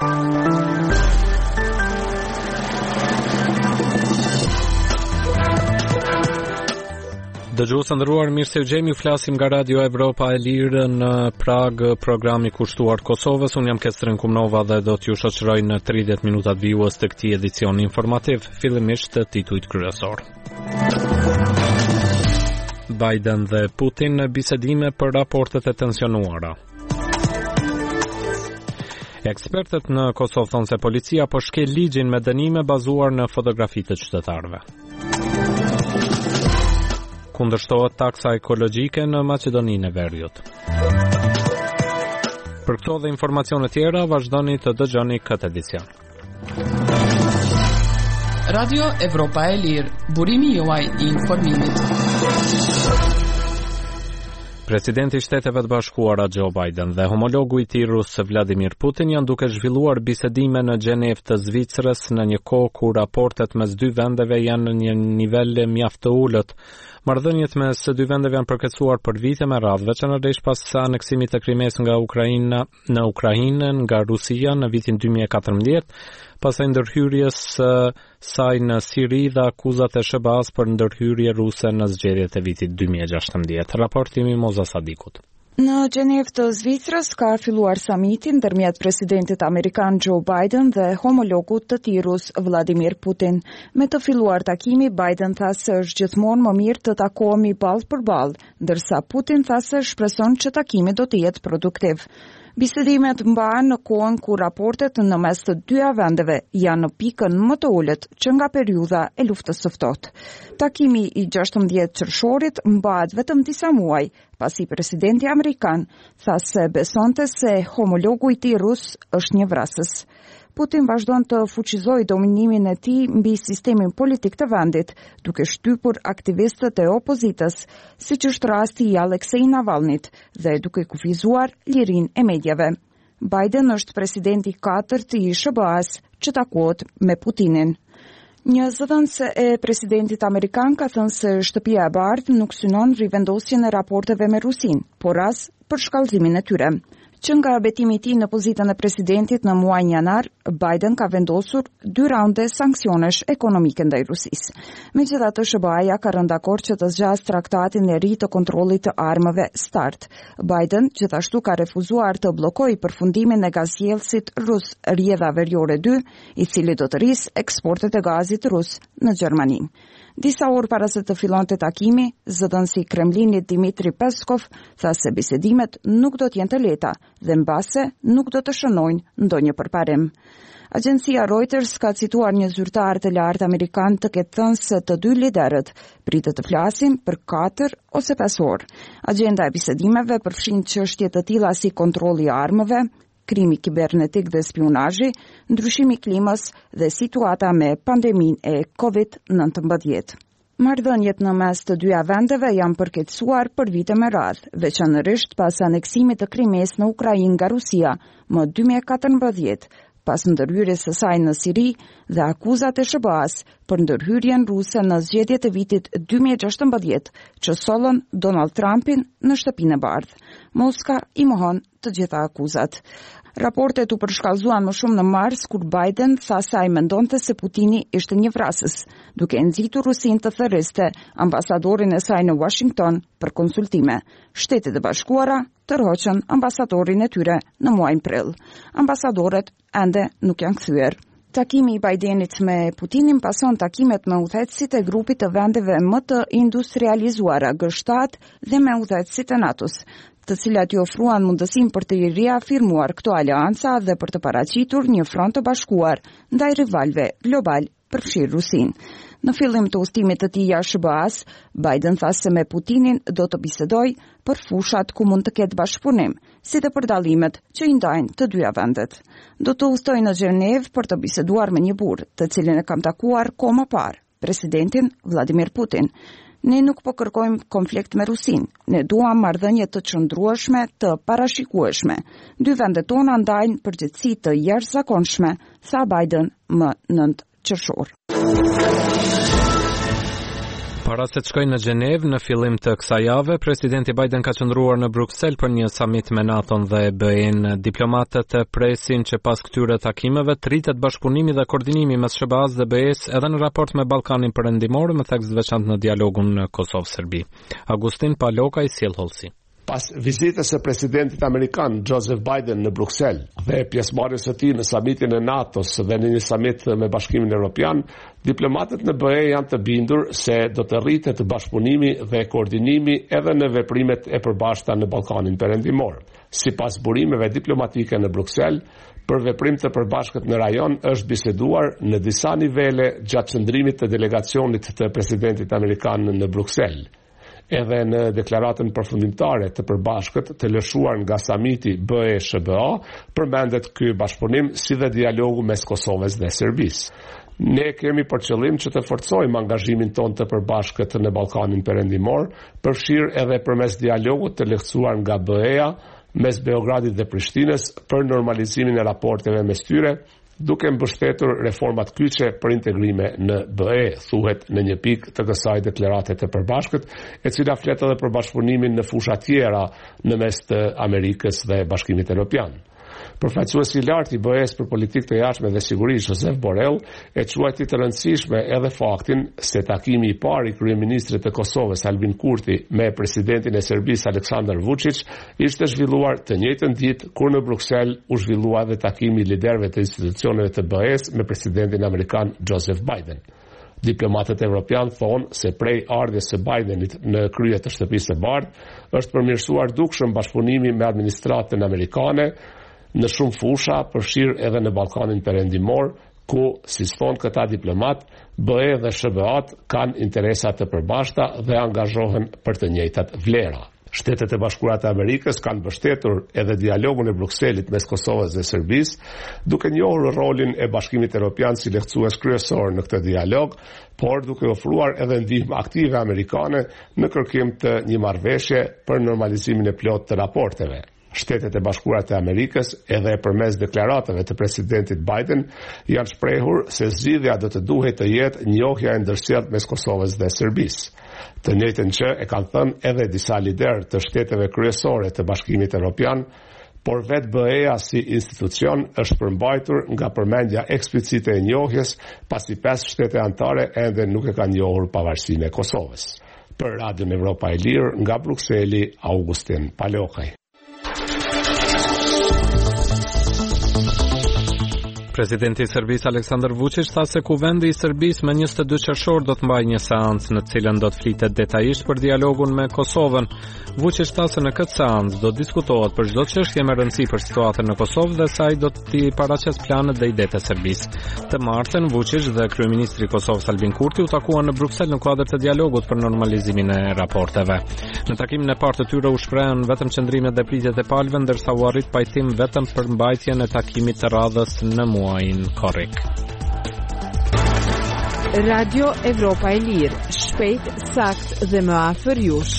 Dëgjues të nderuar, mirë se u gjemi, flasim nga Radio Evropa e Lirë në Prag, programi kushtuar Kosovës. Unë jam Kestrin Kumnova dhe do t'ju shoqëroj në 30 minutat vijues të këtij edicioni informativ. Fillimisht titujt kryesor. Biden dhe Putin në bisedime për raportet e tensionuara. Ekspertët në Kosovë thonë se policia po shkel ligjin me dënime bazuar në fotografitë të qytetarëve. Kundërshtohet taksa ekologjike në Maqedoninë e Veriut. Për këto dhe informacione tjera, vazhdoni të dëgjoni këtë edicion. Radio Evropa e Lirë, burimi juaj I informimit. Presidenti I Shteteve të Bashkuara Joe Biden dhe homologu I tij rus Vladimir Putin janë duke zhvilluar bisedime në Gjenevë të Zvicrës në një kohë ku raportet mes dy vendeve janë në një nivel mjaft të ulët. Marrëdhëniet mes së dy vendeve janë përkatësuar për vite me radhë, veçanërisht pas aneksimit të Krimes nga në Ukrainë nga Rusia në vitin 2014, pastaj ndërhyrjes saj në Siri dhe akuzat e SBA-s për ndërhyrje ruse në zgjedhjet e vitit 2016. Raporti I Moza Sadikut. Në Gjenevë të Zvicrës ka filluar samiti ndërmjet presidentit amerikan Joe Biden dhe homologut të tij rus Vladimir Putin. Me të filluar takimi, Biden tha se është gjithmonë më mirë të takohemi ballë për ballë, ndërsa Putin tha se shpreson që takimi do të jetë produktiv. Bisedimet mbahen në kohën ku raportet në mes të dyja vendeve janë në pikën më të ulët që nga periudha e luftës së ftohtë. Takimi I 16 qershorit mbahet vetëm disa muaj, pasi presidenti amerikan tha se besonte se homologu I tij rus është një vrasës. Putin vazhdon të fuqizojë dominimin e tij mbi sistemin politik të vendit, duke shtypur aktivistët e opozitës, siç është rasti I Aleksej Navalnit, dhe duke kufizuar lirinë e mediave. Biden është presidenti I 4 I SBA-s që takohet me Putinin. Një zëdhënës e presidentit amerikan ka thënë se Shtëpia e Bardhë nuk synon rivendosjen e raporteve me Rusinë, por as për shkallëzimin e tyre. Që nga betimi I tij në pozitën e presidentit në muajin janar, Biden ka vendosur 2 raunde sanksionesh ekonomike ndaj Rusisë. Megjithatë, SBA-ja ka rënë dakord që të zgjasë traktatin e ri të kontrollit të armëve START. Biden gjithashtu ka refuzuar të bllokojë përfundimin e gazjellësit rus Rjedha Veriore 2, I cili do të rrisë eksportet e gazit rus në Gjermani. Disa orë para se të fillonte takimi, zëdhënësi I Kremlinit Dmitri Peskov tha se bisedimet nuk do të jenë të lehta dhe mbase nuk do të shënojnë ndonjë përparim. Agjencia Reuters ka cituar një zyrtar të lartë amerikan të ketë thënë se të dy liderët pritet të flasin për 4 ose 5 orë. Agenda e bisedimeve përfshin çështje të tilla si kontrolli I armëve, krimi kibernetik dhe spionazhi, ndryshimi I klimës dhe situata me pandeminë e COVID-19. Marrëdhëniet në mes të dyja vendeve janë përkeqësuar për vite me radhë, veçanërisht pas aneksimit të Krimes në Ukrainë nga Rusia më 2014, pas ndërhyrjes së saj në Siri dhe akuzat e SBA-s për ndërhyrjen ruse në zgjedhjet e vitit 2016 që sollën Donald Trumpin në Shtëpinë e Bardhë. Moska I mohon të gjitha akuzat. Raportet u përshkallëzuan më shumë në mars, kur Biden tha se ai mendonte se Putini ishte një vrasës, duke nxitur Rusinë të thërriste ambasadorin e saj në Washington për konsultime. Shtetet e Bashkuara tërhoqën ambasadorin e tyre në muajin prill. Ambasadorët ende nuk janë kthyer. Takimi I Bidenit me Putinin pason takimet me udhëheqësit e grupit të vendeve më të industrializuara G7 dhe me udhëheqësit e NATO-s, të cilat I ofruan mundësinë për të riafirmuar këto aleanca dhe për të paraqitur një front të bashkuar ndaj rivalëve global përfshirë Rusinë. Në fillim të udhëtimit të tij jashtë SBA-s, Biden tha se me Putinin do të bisedojë për fushat ku mund të ketë bashkëpunim, si dhe për dallimet që I ndajnë të dyja vendet. Do të udhëtojë në Gjenevë për të biseduar me një burr, të cilin e kam takuar kohë më parë, presidentin Vladimir Putin. Ne nuk po kërkojmë konflikt me Rusinë, ne duam marrëdhënie të qëndrueshme, të parashikueshme. Dy vendet tona ndajnë përgjegjësi të jashtëzakonshme, tha Biden më 9 qershor. Para se të shkojë në Gjenevë në fillim të kësaj jave, presidenti Biden ka qëndruar në Bruksel për një samit me NATO-n dhe BE-n. Diplomatët presin që pas këtyre takimeve të rritet bashkëpunimi dhe koordinimi mes SBA-s dhe BE-s edhe në raport me Ballkanin Perëndimor, me theks veçantë në dialogun në Kosovë-Serbi. Agustin Palokaj sjell hollësi. Pas vizitës së presidentit amerikan Joseph Biden në Bruksel dhe pjesëmarrjes së tij në samitin e NATO-s dhe në një samit me Bashkimin Evropian, diplomatët në BE janë të bindur se do të rritet bashkëpunimi dhe koordinimi edhe në veprimet e përbashkëta në Ballkanin Perëndimor. Sipas burimeve diplomatike në Bruksel, për veprim të përbashkët në rajon është biseduar në disa nivele gjatë qëndrimit të delegacionit të presidentit amerikan në Bruksel. Edhe në deklaratën përfundimtare të përbashkët të lëshuar nga samiti BE-SBA, përmendet ky bashkëpunim si dhe dialogu mes Kosovës dhe Serbisë. Ne kemi për qëllim që të forcojmë angazhimin ton të përbashkët në Ballkanin Perëndimor, përfshirë edhe përmes dialogut të lehtësuar nga BE-ja mes Beogradit dhe Prishtinës për normalizimin e raporteve mes tyre, duke mbështetur reformat kyçe për integrime në BE, thuhet në një pikë të kësaj deklarate të përbashkët, e cila flet edhe për bashkëpunimin në fusha tjera në mes të Amerikës dhe Bashkimit Evropian. Përfaqësuesi i lartë i BE-s për politikë të jashtme dhe siguri, Josep Borrell, e quajti të rëndësishme edhe faktin se takimi i parë i kryeministrit të Kosovës Albin Kurti me presidentin e Serbisë Aleksandar Vučić ishte zhvilluar të njëjtën ditë kur në Bruksel u zhvillua edhe takimi i liderëve të institucioneve të BE-s me presidentin amerikan Joseph Biden. Diplomatët evropian thonë se prej ardhjes së Bidenit në krye të Shtëpisë së Bardhë është përmirësuar dukshëm bashkëpunimi me administratën amerikane në shumë fusha, përfshirë edhe në Ballkanin Perëndimor, ku, si thonë këta diplomat, BE dhe SBA-t kanë interesa të përbashkëta dhe angazhohen për të njëjtat vlera. Shtetet e Bashkuara të Amerikës kanë mbështetur edhe dialogun e Brukselit mes Kosovës dhe Serbisë, duke njohur rolin e Bashkimit Evropian si lehtësues kryesor në këtë dialog, por duke ofruar edhe ndihmë aktive amerikane në kërkim të një marrëveshje për normalizimin e plotë të raporteve. Shtetet e Bashkuara të Amerikës, edhe përmes deklaratave të presidentit Biden, janë shprehur se zgjidhja do të duhet të jetë njohja e ndërsjellët mes Kosovës dhe Serbisë. Të njëjtën që e kanë thënë edhe disa liderë të shteteve kryesore të Bashkimit Evropian, por vetë BE-ja si institucion është përmbajtur nga përmendja eksplicite e njohjes, pasi 5 shtete anëtare ende nuk e kanë njohur pavarësinë e Kosovës. Për Radion Evropa e Lirë, nga Brukseli, Augustin Palokaj. Presidenti i Serbisë Aleksandar Vučić tha se kuvendi i Serbisë me 22 qershor do të mbajë një seancë në të cilën do të flitet detajisht për dialogun me Kosovën. Vučić tha se në këtë seancë do diskutohet për çdo çështje me rëndësi për situatën në Kosovë dhe se ai do të paraqes planet dhe idetë e Serbisë. Të martën Vučić dhe kryeministri i Kosovës Albin Kurti u takuan në Bruksel në kuadër të dialogut për normalizimin e raporteve. Në takimin e parë të tyre u shprehën vetëm qëndrimet dhe pritjet e palëve, ndërsa u arrit pajtim vetëm për mbajtjen e takimit të radhës në muajin korrik. Radio Evropa e Lirë, shpejt, sakt dhe më afër jush.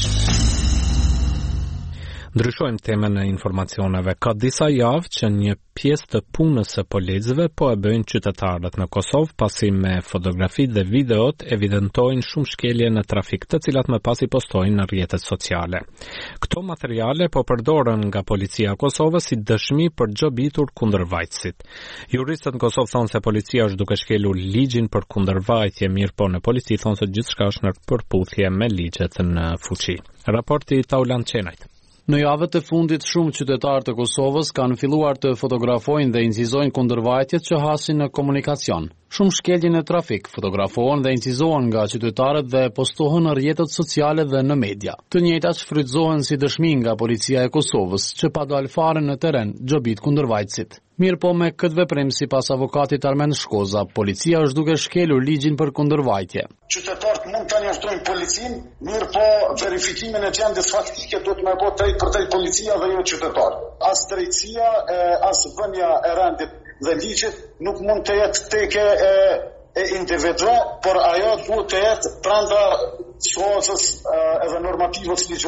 Ndryshojmë temën e informacioneve. Ka disa javë që një pjesë të punës së policëve po e bëjnë qytetarët në Kosovë, pasi me fotografitë dhe videot evidentojnë shumë shkelje në trafik, të cilat më pas i postojnë në rrjetet sociale. Këto materiale po përdoren nga policia e Kosovës si dëshmi për gjobitur kundërvajtësit. Juristët në Kosovë thonë se policia është duke shkelur ligjin për kundërvajtje, mirë po në polici thonë se gjithçka është në përputhje me ligjet në fuqi. Raporti Taulan Çenajt. Në javët e fundit, shumë qytetarë të Kosovës kanë filluar të fotografojnë dhe incizojnë kundërvajtjet që hasin në komunikacion. Shumë shkelje në trafik fotografohen dhe incizohen nga qytetarët dhe postohen në rrjetet sociale dhe në media. Të njëjtat shfrytëzohen si dëshmi nga policia e Kosovës, që pa dalë fare në teren gjobit kundërvajtësit. Mirë po me këtë veprim, sipas avokatit Armen Shkoza, policia është duke shkelur ligjin për kundërvajtje. Qytetarët mund të njoftojnë policinë, mirë po verifikimin e gjendjes faktike do të më bëjë drejt për drejt policia dhe jo qytetar. As drejtësia, as vënia e rendit dhe ligjit nuk mund të jetë teke e individu, por ajo duhet të jetë brenda çështës edhe normativës ligjore.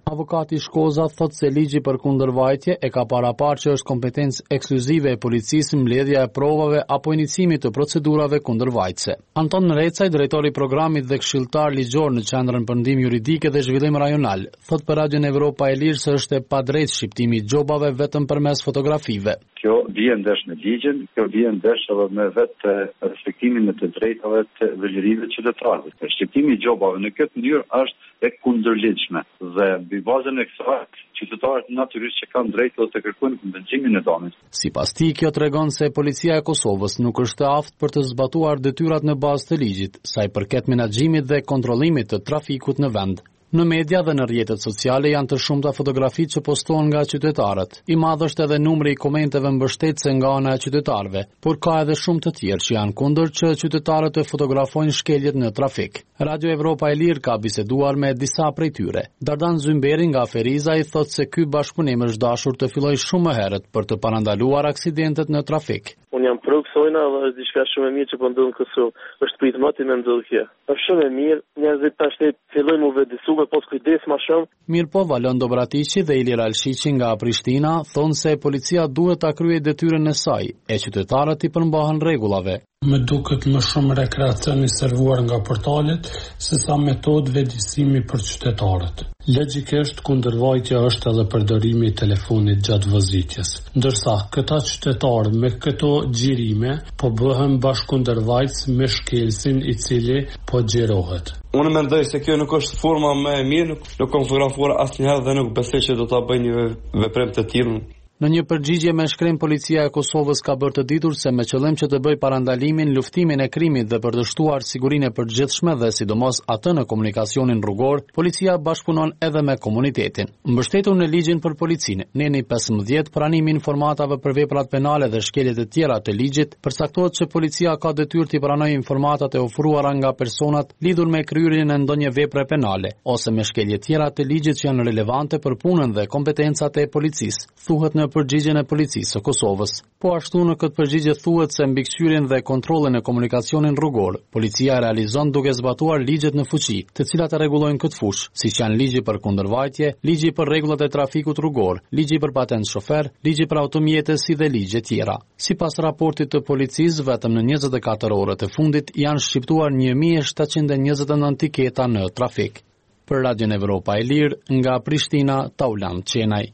Avokati Shkoza thot se ligji për kundërvajtje e ka paraparë që është kompetencë ekskluzive e policisë mbledhja e provave apo inicimi të procedurave kundërvajtëse. Anton Recaj, drejtori i programit dhe këshilltar ligjor në Qendrën për Ndihmë Juridike dhe Zhvillim Rajonal, thot për Radion Evropa e Lirë se është e padrejtë shqiptimi i gjobave vetëm përmes fotografive. Kjo bie ndesh me ligjen, kjo bie ndesh edhe me vetë respektimin e të drejtave të vëllërive qytetarëve. Shqiptimi i gjobave në këtë mënyrë është e kundërligjshme dhe mbi bazën e kësaj qytetarët natyrisht që kanë drejtë të kërkojnë kompensimin e danit. Sipas tij, kjo tregon se policia e Kosovës nuk është e aftë për të zbatuar detyrat në bazë të ligjit, sa i përket menaxhimit dhe kontrollimit të trafikut në vend. Në media dhe në rrjetet sociale janë të shumta fotografitë që postohen nga qytetarët. I madh është edhe numri i komenteve mbështetëse nga ana e qytetarëve, por ka edhe shumë të tjerë që janë kundër që qytetarët të fotografojnë shkeljet në trafik. Radio Evropa e Lirë ka biseduar me disa prej tyre. Dardan Zymberi nga Feriza i thotë se ky bashkëpunim është dashur të fillojë shumë më herët për të parandaluar aksidentet në trafik. Unë jam pro kësojna dhe është diçka shumë e mirë që po ndodh në Kosovë. Është prit moti me ndodh kjo. Është shumë e mirë, njerëzit tash fillojnë u vëdësu me pas kujdes më shumë. Mirë po, Valon Dobratiçi dhe Ilir Alshiçi nga Prishtina thonë se policia duhet ta kryejë detyrën e saj, e qytetarët i përmbahen rregullave. Më duket më shumë rekreacion i servuar nga portalet se sa metodë vëdësimi për qytetarët. Logjikisht kundërvajtja është edhe përdorimi i telefonit gjatë vozitjes, ndërsa këta qytetarë me këto xhirime po bëhen bashkëkundërvajtës me shkelsin i cili po xhirohet. Unë mendoj se kjo nuk është forma më e mirë, nuk kam fotografuar asnjëherë dhe nuk besoj që do ta bëj një veprim të tillë. Në një përgjigje me shkrim, policia e Kosovës ka bërë të ditur se me qëllim që të bëjë parandalimin, luftimin e krimit dhe për të shtuar sigurinë e përgjithshme dhe sidomos atë në komunikacionin rrugor, policia bashkëpunon edhe me komunitetin. Mbështetur në ligjin për policinë, Neni 15, pranimi i informatave për veprat penale dhe shkeljet e tjera të ligjit, përcaktohet që policia ka detyrë të pranojë informatat e ofruara nga personat lidhur me kryerjen e ndonjë vepre penale ose me shkelje tjera të ligjit që janë relevante për punën dhe kompetencat e policisë, thuhet në përgjigjen e policisë së Kosovës. Po ashtu në këtë përgjigje thuhet se mbikëqyrjen dhe kontrollin e komunikacionin rrugor, policia realizon duke zbatuar ligjet në fuqi, të cilat e rregullojnë këtë fushë, siç janë ligji për kundërvajtje, ligji për rregullat e trafikut rrugor, ligji për patent shofer, ligji për automjete si dhe ligje tjera. Sipas raportit të policisë, vetëm në 24 orët e fundit janë shqiptuar 1729 tiketa në trafik. Për Radion Evropa e Lirë, nga Prishtina, Taulan Qenaj.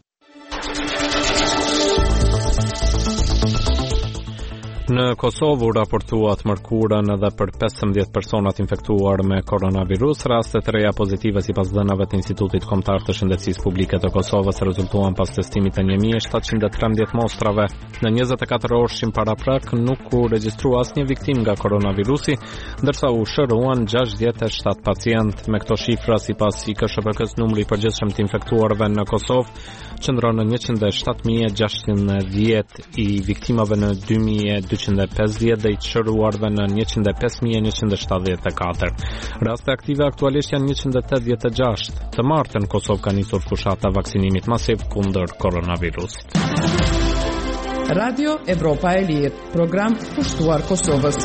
Në Kosovë u raportuat mërkurën edhe për 15 personat infektuar me koronavirus. Rastet e reja pozitive sipas dhënave të Institutit Kombëtar të Shëndetësisë Publike të Kosovës rezultuan pas testimit të 1713 mostrave. Në 24 orëshim paraprak nuk u regjistrua asnjë viktim nga koronavirusi, ndërsa u shëruan 67 pacient. Me këto shifra, sipas IKSHP-s, numri i përgjithshëm të infektuarve në Kosovë qëndron në 107.610, i viktimave në 2.250 dhe i të shëruarve në 105.174. Raste aktive aktualisht janë 186. Të martën Kosovë ka nisur fushata vaksinimit masiv kundër koronavirusit. Radio Evropa e Lirë, program kushtuar Kosovës.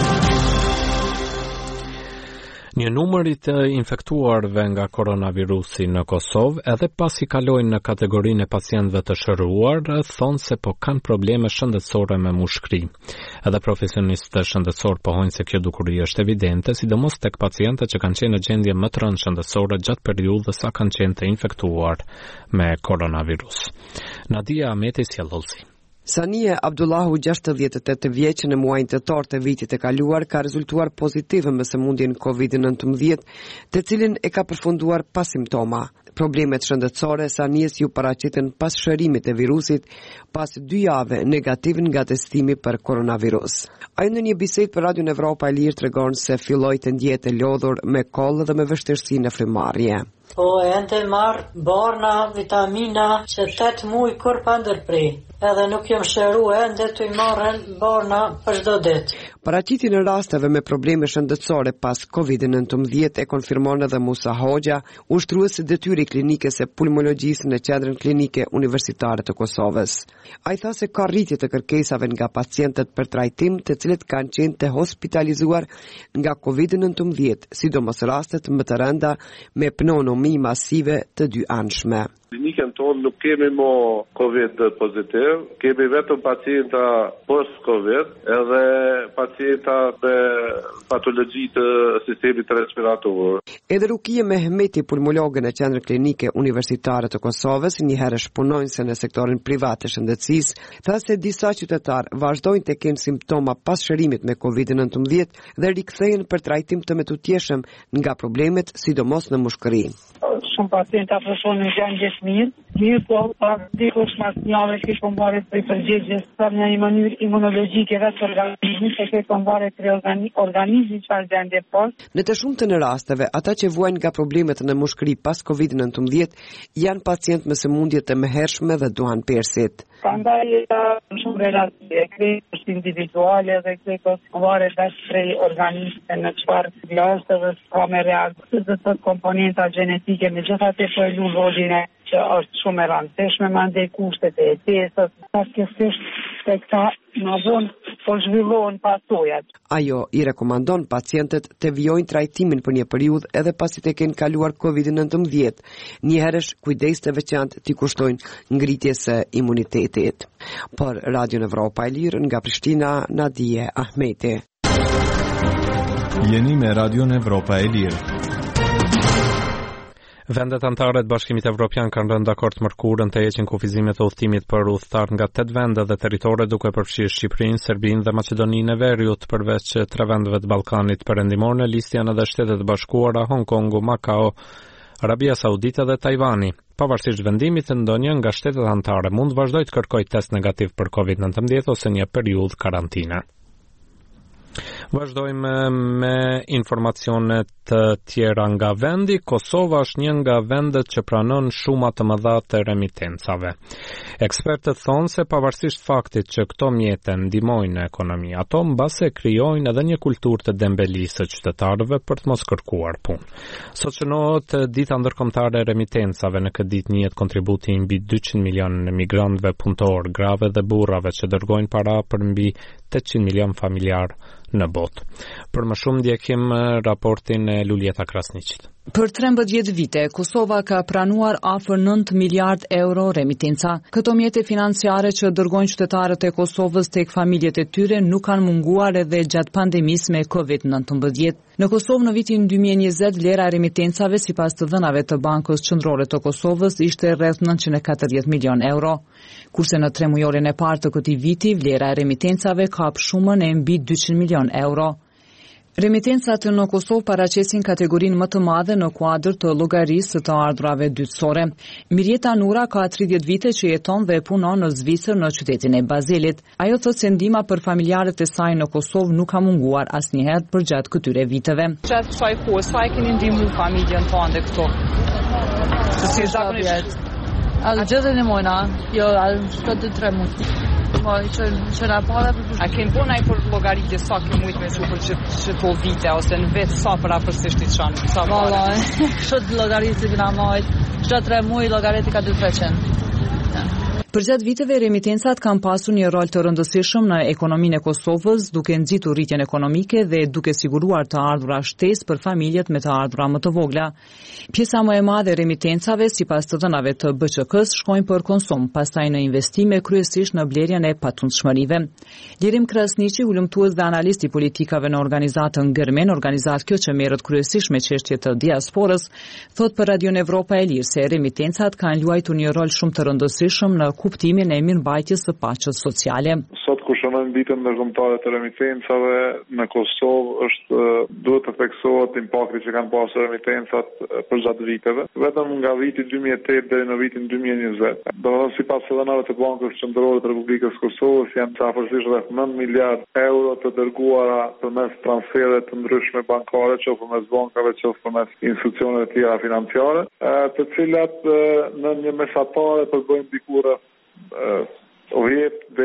Një numër i të infektuarve nga koronavirusi në Kosovë, edhe pasi kalojnë në kategorinë e pacientëve të shëruar, thonë se po kanë probleme shëndetësore me mushkëri. Edhe profesionistë shëndetësor pohojnë se kjo dukuri është evidente, sidomos tek pacientët që kanë qenë në gjendje më të rëndë shëndetësore gjatë periudhës sa kanë qenë të infektuar me koronavirus. Nadia Ameti sjellësi. Sanie Abdullahu, 68 vjeç, në muajin tetor të vitit e kaluar ka rezultuar pozitive me sëmundjen COVID-19, të cilin e ka përfunduar pa simptoma. Problemet shëndetësore Sanies ju paraqiten pas shërimit të virusit pas 2 javë negativ nga testimi për koronavirus. Ai në një bisedë për Radion Evropa e Lirë tregon se filloi të ndjetë lodhur me koll dhe me vështirësi në frymëmarrje. Po ende marr barna, vitamina që 8 muaj kur pa ndërprej. Edhe nuk jam shëruar ende të i marrën barna për çdo ditë. Paraqitjen e rasteve me probleme shëndetësore pas COVID-19 e konfirmon edhe Musa Hoxha, ushtruesi detyri klinikës së pulmologjisë në Qendrën Klinike Universitare të Kosovës. Ai tha se ka rritje të kërkesave nga pacientët për trajtim, të cilët kanë qenë të hospitalizuar nga COVID-19, sidomos rastet më të rënda me pneumomi masive të dy anshme. Klinikën tonë nuk kemi mo COVID pozitiv, kemi vetëm pacienta post-COVID edhe pacienta me patologji të sistemit respirator. Edhe Rukia Mehmeti, pulmologe në Qendrën Klinike Universitare të Kosovës, një herë punonjëse në sektorin privat të shëndetësisë, tha se disa qytetarë vazhdojnë të kenë simptoma pas shërimit me COVID-19 dhe rikthehen për trajtim të metutjeshëm nga problemet, sidomos në mushkëri. Shumë pacienta përshon në gjendje mirë, po dikush mas njave që përmbaret për përgjigjes për një mënyrë imunologjike vetë organizmi, se që përmbaret për organizmi që arë gjendje post. Në të shumë të në rasteve, ata që vuajnë nga problemet në mushkëri pas COVID-19 janë pacient me sëmundje të mëhershme dhe duhan persit. Prandaj shumë relative, këtë është individuale dhe këtë është varet vetë prej organisme në çfarë glasë dhe ka me reagë dhe të komponenta genetike me gjitha të përlu rolin e që është shumë e rëndësishme, mandej kushtet e jetesës, paskesisht se këta në vonë po zhvillohen pasojat. Ajo i rekomandon pacientët të vijojnë trajtimin për një periudhë edhe pasi të kenë kaluar COVID-19, njëherësh kujdes të veçantë t'i kushtojnë ngritjes së imunitetit. Për Radio Evropa e Lirë nga Prishtina, Nadije Ahmeti. Jeni me Radio Evropa e Lirë. Vendet anëtare të Bashkimit Evropian kanë rënë dakord mërkurën të heqin kufizimet e udhëtimit për udhëtar nga 8 vende dhe territore, duke përfshirë Shqipërinë, Serbinë dhe Maqedoninë e Veriut, përveç 3 vendeve të Ballkanit Perëndimor. Në listë janë edhe Shtetet e Bashkuara, Hong Kongu, Makao, Arabia Saudite dhe Tajvani. Pavarësisht vendimit, ndonjë nga shtetet anëtare mund vazhdojë të kërkojë test negativ për COVID-19 ose një periudhë karantine. Vazhdojmë me informacione të tjera nga vendi. Kosova është një nga vendet që pranon shuma të mëdha të remitencave. Ekspertët thonë se pavarësisht faktit që këto mjete ndihmojnë në ekonomi, ato mbase krijojnë edhe një kulturë të dembelisë së qytetarëve për të mos kërkuar punë. Sot shënohet dita ndërkombëtare e remitencave, në këtë ditë njihet kontributi i mbi 200 milionë migrantëve punëtor, grave dhe burrave që dërgojnë para për mbi 800 milion familjar në botë. Për më shumë ndjekim raportin e Luljeta Krasniqit. Për 13 vite, Kosova ka pranuar afër 9 miliard euro remitenca. Këto mjete financiare që dërgojnë qytetarët e Kosovës tek familjet e tyre nuk kanë munguar edhe gjatë pandemisë me COVID-19. Në Kosovë në vitin 2020, vlera e remitencave sipas të dhënave të Bankës Qendrore të Kosovës ishte rreth 940 milion euro. Kurse në 3 mujorin e parë të këtij viti, vlera e remitencave ka shumën e mbi 200 milion euro. Remitencat në Kosovë paraqesin kategorinë më të madhe në kuadër të llogarisë të ardhurave dytësore. Mirjeta Nura ka 30 vite që jeton dhe punon në Zvicër në qytetin e Bazelit. Ajo thotë se ndihma për familjarët e saj në Kosovë nuk ka munguar asnjëherë përgjatë këtyre viteve. Gjatë kësaj kohë, sa e keni ndihmu familjen tonë këtu? Si zakonisht? Gjithë ndihmojna, jo, çdo 2-3 muaj. A kemë po nëjë për llogaritje sa ke mujtë me shu për që to vite, ose në vetë sa për apërsisht i qanë? Valla, kështë llogaritje këna majtë, çdo 3 muaj llogariti ka 200-300. Përgjatë viteve, remitencat kanë pasur një rol të rëndësishëm në ekonominë e Kosovës, duke nxitur rritjen ekonomike dhe duke siguruar të ardhura shtesë për familjet me të ardhura më të vogla. Pjesa më e madhe e remitencave, sipas të dhënave të BÇK-s, shkojnë për konsum, pastaj në investime, kryesisht në blerjen e patundshmërive. Lirim Krasniqi, ulëmtues dhe analist i politikave në organizatën Gërmen, organizatë kjo që merret kryesisht me çështje të diasporës, thot për Radio Evropa e Lirë se remitencat kanë luajtur një rol shumë të rëndësishëm në kuptimin e mirëmbajtjes së paqes sociale. Sot kur shënojmë ditën ndërkombëtare të remitencave në Kosovë, duhet të theksohet impakti që kanë pasur remitencat përgjatë viteve, vetëm nga viti 2008 deri në vitin 2020. Domethënë sipas dhënave të Bankës Qendrore të Republikës Kosovës janë afërsisht rreth 9 miliard euro të dërguara përmes transfereve të ndryshme bankare, qoftë përmes bankave, qoftë përmes institucioneve të tjera financiare, të cilat në një mesatare përbëjnë diku 10 deri në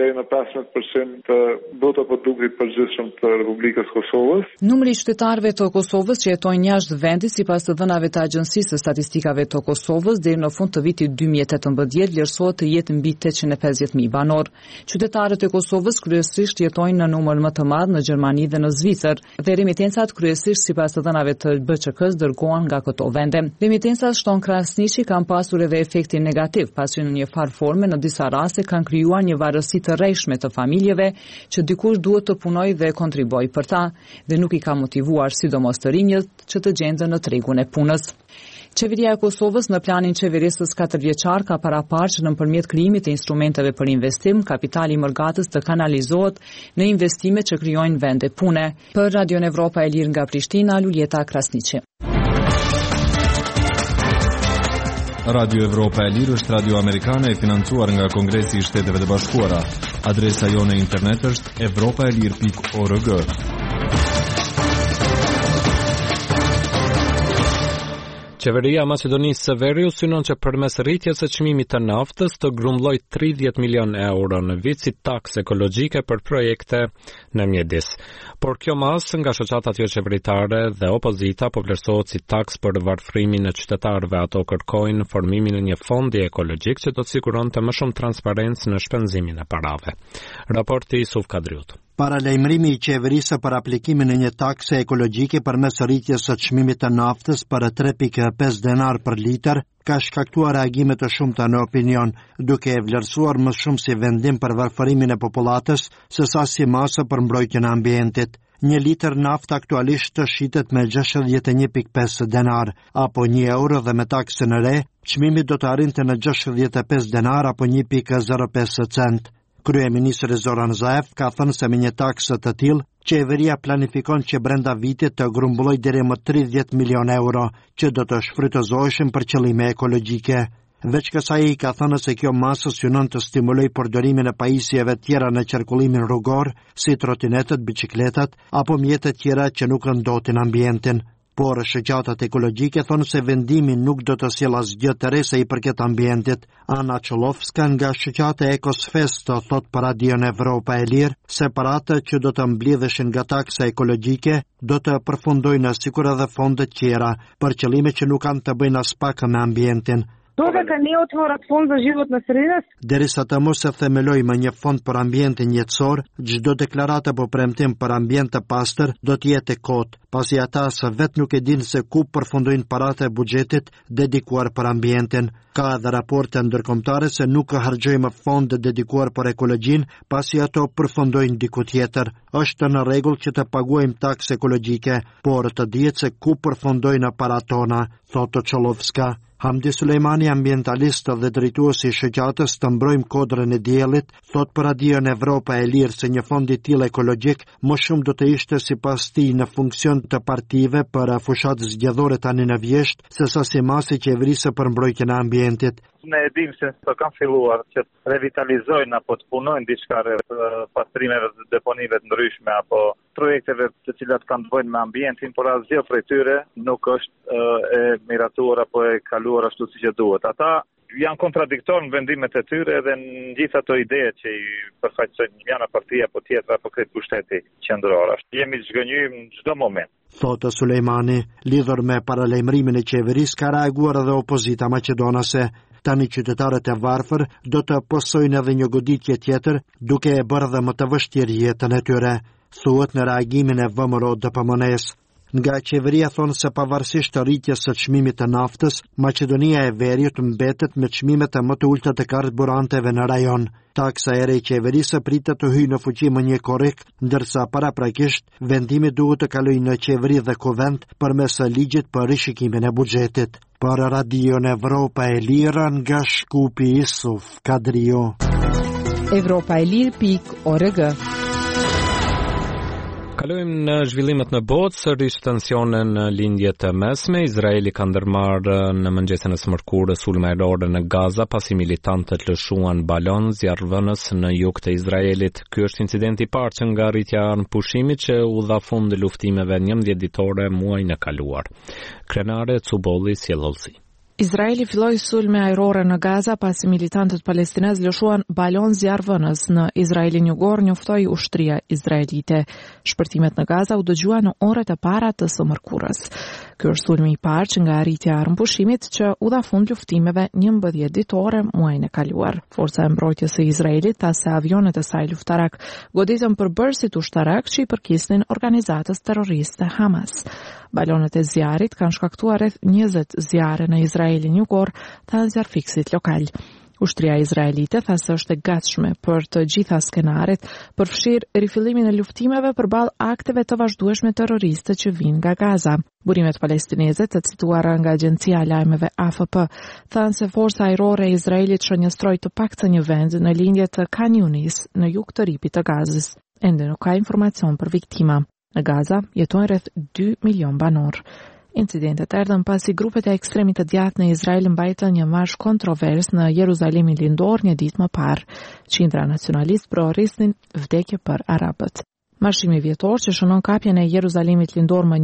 15% të brutoproduktit përgjithshëm të Republikës Kosovës. Numri i qytetarëve të Kosovës që jetojnë jashtë vendit sipas të dhënave të Agjencisë së Statistikave të Kosovës deri në fund të vitit 2018 vlerësohet të jetë mbi 850.000 banor. Qytetarët e Kosovës kryesisht jetojnë në numër më të madh në Gjermani dhe në Zvicër dhe remitencat kryesisht sipas të dhënave të BÇK-s dërgohen nga këto vende. Remitencat shton Krasniqi kanë pasur edhe efektin negativ, pasi në një farë forme në disa raste kanë krijuar një varësi të rrejshme të familjeve që dikush duhet të punojë dhe kontribuojë për ta dhe nuk i ka motivuar sidomos të rinjët që të gjenden në tregun e punës. Qeveria e Kosovës në planin qeverisës 4 vjeçar ka paraparë që nëpërmjet krijimit të instrumenteve për investim, kapitali i Mërgatës të kanalizohet në investime që krijojnë vende pune. Për Radio Evropa e Lirë nga Prishtina, Luljeta Krasniqi. Radio Evropa e Lirë është radio amerikane e financuar nga Kongresi i Shteteve të Bashkuara. Adresa jone internet është evropaelir.org. Qeveria e Maqedonisë së Veriut synon që përmes rritjes së çmimit të naftës të grumbullojë 30 milion euro në vit si taksë ekologjike për projekte në mjedis. Por kjo masë nga shoqatat jo qeveritare dhe opozita po vlerësohet si taksë për varfërimin e qytetarëve. Ato kërkojnë formimin e një fondi ekologjik që do të siguronte më shumë transparencë në shpenzimin e parave. Raporti Isuf Kadriut. Paralajmërimi i qeverisë për aplikimin e një takse ekologjike përmes rritjes së çmimit të naftës për 3.5 denar për litër ka shkaktuar reagime të shumta në opinion, duke e vlerësuar më shumë si vendim për varfërimin e popullatës se sa si masë për mbrojtjen e ambientit. Një litër naftë aktualisht të shitet me 61.5 denar, apo 1 euro dhe me taksën e re, çmimi do të arrinte në 65 denar apo 1.05 cent. Kryeministri Zoran Zaev ka thënë se me një taksë të tillë, qeveria planifikon që brenda vitit të grumbullojë deri më 30 milion euro, që do të shfrytëzoheshin për qëllime ekologjike. Veç kësaj i ka thënë se kjo masë synon të stimulojë përdorimin e pajisjeve tjera në qarkullimin rrugor, si trotinetët, biçikletat apo mjetet tjera që nuk rëndotin ambientin. Por shoqatat ekologjike thonë se vendimi nuk do të sjellë asgjë të re sa i përket ambientit. Ana Çolovska nga shoqata Ecosfest thot për Radio Evropa e Lirë se paratë që do të mbledheshin nga taksa ekologjike do të përfundojnë sikur edhe fondet tjera për qëllime që nuk kanë të bëjnë as pak me ambientin. Dodека ne otvorat fond za životnu sredinu. Derisa të mos e themelojmë një fond për ambientin jetësor, çdo deklaratë apo premtim për ambient të pastër do të jetë kot, pasi ata së vet nuk e dinë se ku përfundojnë paratë e buxhetit dedikuar për ambientin. Ka edhe raporte ndërkombëtare se nuk harxojmë fonde dedikuar për ekologjin, pasi ato përfundojnë diku tjetër. Është në rregull që të paguajmë taksë ekologjike, por të dihet se ku përfundojnë paratë tona, thotë Çolovska. Hamdi Sulejmani, ambientalist dhe drejtuesi i shoqatës Të mbrojmë kodrën e diellit, thot për Radio Evropa e Lirë se një fond i tillë ekologjik më shumë do të ishte sipas tij në funksion të partive për fushat zgjedhore tani në vjesht, sesa si masë qeverisë për mbrojtjen e ambientit. Ne e dim se të kanë filluar që revitalizojnë apo të punojnë diçka pastrimeve të deponive të ndryshme apo projekteve të cilat kanë të bëjnë me ambientin, por asgjë prej tyre nuk është e miratuar apo e kaluar ashtu siç e duhet. Ata janë kontradiktor në vendimet e tyre dhe në gjithë ato ide që i përfaqësojnë njëra partia apo tjetra apo këtë pushteti qendror. Jemi të zgënjur në çdo moment. Thotë Sulejmani, lidhur me paralajmërimin e qeverisë ka reaguar edhe opozita maqedonase. Tani qytetarët e varfër do të posojnë edhe një goditje tjetër, duke e bërë dhe më të vështirë jetën e tyre, thuhet në reagimin e VMRO DPMNE-s. Nga qeveria thonë se pavarësisht të rritjes së çmimit të naftës, Maqedonia e Veriut mbetet me çmimet më të ulta të karburanteve në rajon. Taksa e re e qeverisë pritet të hyjë në fuqi më një korrekt, ndërsa paraprakisht vendimi duhet të kalojë në qeveri dhe kuvend përmes ligjit për rishikimin e buxhetit. Për Radio Evropa e Lirë nga Shkupi Isuf Kadrio. Evropaelir.org. Kalojmë në zhvillimet në botë, sërish tensione në lindjet e mesme. Izraeli ka ndërmarrë në mëngjesin e së mërkurës sulme ajrore në Gaza pasi militantët lëshuan balon zjarrvënës në jug të Izraelit. Ky është incidenti i parë që nga rritja e pushimit që u dha fund luftimeve 11 ditore muajin e kaluar. Krenare Cubolli sjellolsi. Izraeli filloi sulme ajrore në Gaza pasi militantët palestinez lëshuan balon zjarrvënës në Izraelin jugor, njoftoi ushtria izraelite. Shpërtimet në Gaza u dëgjua në orët e para të së mërkurës. Ky është sulmi i parë që nga arritja e armëpushimit që u dha fund luftimeve 11 ditore muajin e kaluar. Forca e mbrojtjes së Izraelit tha se avionet e saj luftarak goditën përbërësit ushtarak që i përkisnin organizatës terroriste Hamas. Balonet e zjarit kanë shkaktuar rreth 20 zjarre në Izraelin jugor, thanë zjarfiksit lokal. Ushtria izraelite tha se është e gatshme për të gjitha skenaret, përfshirë rifillimin e luftimeve përballë akteve të vazhdueshme terroriste që vijnë nga Gaza. Burimet palestineze, të cituara nga agjencia e lajmeve AFP, thanë se forca ajrore e Izraelit shënjestroi të paktën një vend në lindje të Khan Yunis në jug të ripit të Gazës. Ende nuk ka informacion për viktima. Në Gaza jetojnë rreth 2 milion banor. Incidentet erdhën pasi grupet e ekstremit të djathtë në Izrael mbajtën një marsh kontrovers në Jeruzalemin lindor një ditë më parë. Qindra nacionalist provorisnin vdekje për arabët. Marshimi vjetor që shënon kapjen e Jeruzalemit lindor më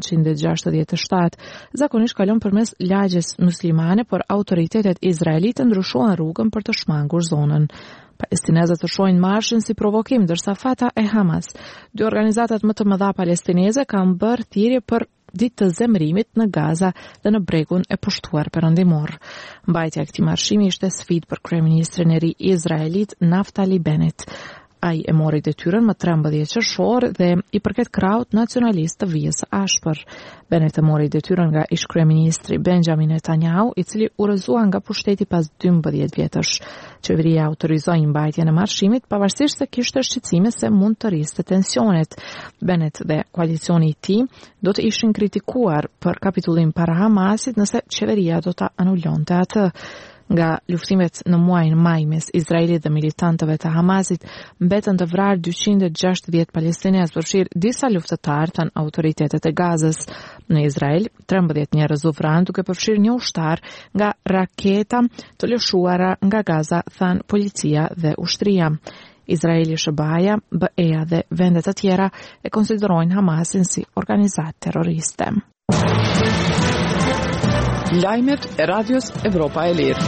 1967 zakonisht kalon përmes lagjes muslimane, por autoritetet izraelite ndryshuan rrugën për të shmangur zonën. Palestinezët të shohin marshin si provokim, ndërsa Fatah e Hamas, dy organizatat më të mëdha palestineze, kanë bërë thirrje për ditë të zemrimit në Gaza dhe në bregun e pushtuar perëndimor. Mbajtja e këtij marshimi ishte sfidë për kryeministrin e ri izraelit Naftali Bennett. Ai e mori detyrën më 13 qershor dhe i përket krahut nacionalist të vijës së ashpër. Bennett e mori detyrën nga ish-kryeministri Benjamin Netanyahu, i cili u rrëzua nga pushteti pas 12 vjetësh. Qeveria autorizoi mbajtjen e marshimit pavarësisht se kishte shqetësime se mund të rriste tensionet. Bennett dhe koalicioni i tij do të ishin kritikuar për kapitullim para Hamasit nëse qeveria do ta anullonte atë. Nga luftimet në muajin maj mes Izraelit dhe militantëve të Hamasit, mbetën të vrarë 260 palestinez, përfshirë disa luftëtarë, thanë autoritetet e Gazës. Në Izrael, 13 njerëz u vranë, duke përfshirë një ushtar nga raketa të lëshuara nga Gaza, thanë policia dhe ushtria. Izraeli, SBA-ja, BE-ja dhe vendet të tjera e konsiderojnë Hamasin si organizatë terroriste. Lajmet e Radios Evropa e Lirë.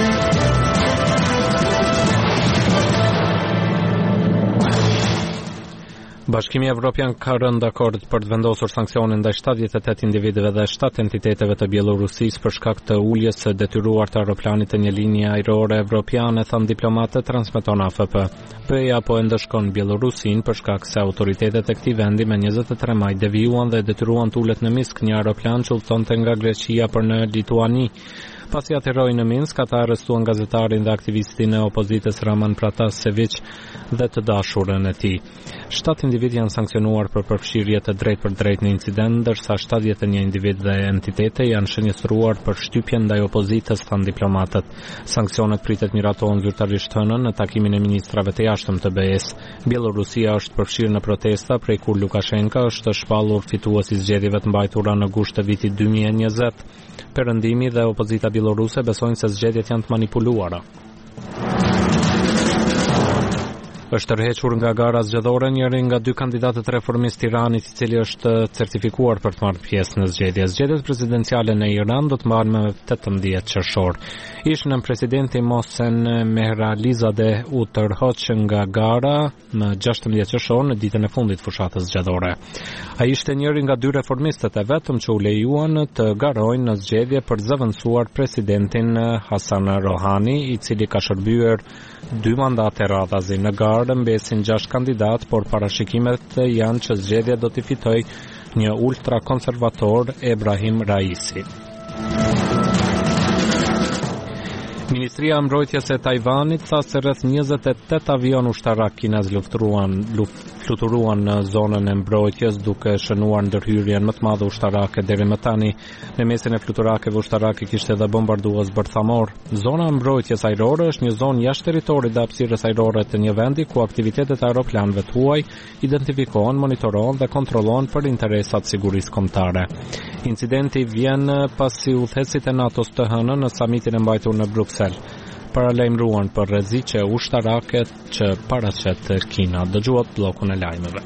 Bashkimi Evropian ka rënë dakord për të vendosur sanksione ndaj 78 individëve dhe 7 entiteteve të Bielorusisë për shkak të uljes së detyruar të aeroplanit të një linje ajrore evropiane, thanë diplomatët, transmeton AFP. BE-ja po e ndëshkon Bielorusin për shkak se autoritetet e këtij vendi me 23 maj devijuan dhe detyruan të ulet në Minsk një aeroplan që udhëtonte nga Greqia për në Lituani. Pasi aterroi në Minsk, ata arrestuan gazetarin dhe aktivistin e opozitës Raman Pratasevic dhe të dashurën e tij. 7 individ janë sankcionuar për përfshirje të drejtpërdrejtë në incident, ndërsa 71 individ dhe entitete janë shënjestruar për shtypjen ndaj opozitës, thanë diplomatët. Sanksionet pritet miratohen zyrtarisht hënën në takimin e ministrave të jashtëm të BE-s. Bielorusia është përfshirë në protesta prej kur Lukashenko është shpallur fitues i zgjedhjeve të mbajtura në gusht të vitit 2020. Perëndimi dhe opozita bieloruse besojnë se zgjedhjet janë të manipuluara. Është tërhequr nga gara zgjedhore njëri nga 2 kandidatët reformist Tiranit, i cili është certifikuar për të marrë pjesë në zgjedhje. Zgjedhjet presidenciale në Iran do të mbahen më 18 qershor. Ish-nën presidenti Mohsen Mehralizadeh u tërhoq nga gara më 16 qershor në ditën e fundit fushatës zgjedhore. Ai ishte njëri nga 2 reformistët e vetëm që u lejuan të garojnë në zgjedhje për zëvendësuar presidentin Hasan Rohani, i cili ka shërbyer 2 mandate radhazi. Në garë mbesin 6 kandidat, por parashikimet janë që zgjedhja do t'i fitojë një ultrakonservator, Ebrahim Raisi. Ministria e Mbrojtjes e Tajvanit tha se rreth 28 avion ushtarak kinez fluturuan në zonën e mbrojtjes, duke shënuar ndërhyrjen më të madhe ushtarake deri më tani. Në mesin e fluturakeve ushtarake kishte edhe bombardues bërthamor. Zona e mbrojtjes ajrore është një zonë jashtë territorit dhe hapësirës ajrore të një vendi ku aktivitetet e aeroplanëve të huaj identifikohen, monitorohen dhe kontrollohen për interesat sigurisë kombëtare. Incidenti vjen pasi udhëheqësit e NATO-s të hënën në samitin e mbajtur në Bruksel paralajmëruan për rreziqe ushtarake që paraqet Kina. Dëgjuat bllokun e lajmeve.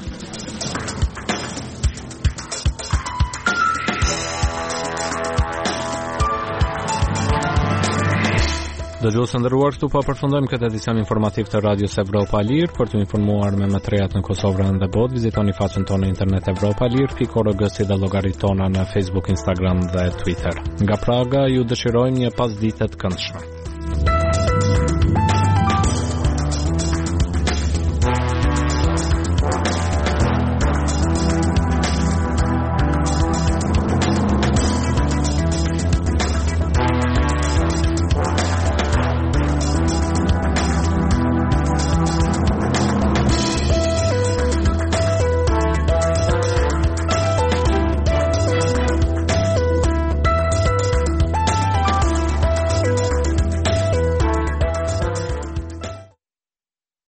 Dëgjuesë nderuar, këtu po përfundojmë këtë edicion informativ të Radios Evropa Lir. Për të informuar me më të rehat në Kosovë dhe botë, vizitoni faqen tonë internet evropalir.org si dhe llogaritë tona në Facebook, Instagram dhe Twitter. Nga Praga ju dëshirojmë një pasdite të këndshme.